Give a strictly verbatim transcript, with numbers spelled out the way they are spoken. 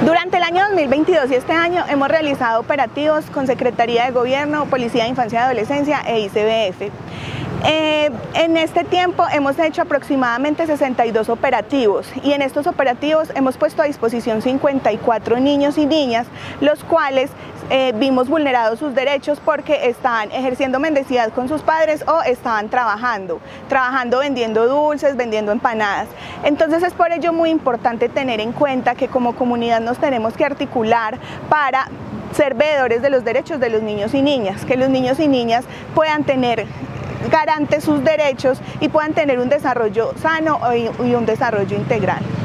Durante el año dos mil veintidós y este año hemos realizado operativos con Secretaría de Gobierno, Policía de Infancia y Adolescencia e I C B F. Eh, en este tiempo hemos hecho aproximadamente sesenta y dos operativos y en estos operativos hemos puesto a disposición cincuenta y cuatro niños y niñas, los cuales eh, vimos vulnerados sus derechos porque estaban ejerciendo mendicidad con sus padres o estaban trabajando, trabajando vendiendo dulces, vendiendo empanadas. Entonces es por ello muy importante tener en cuenta que como comunidad nos tenemos que articular para ser veedores de los derechos de los niños y niñas, que los niños y niñas puedan tener garantes sus derechos y puedan tener un desarrollo sano y un desarrollo integral.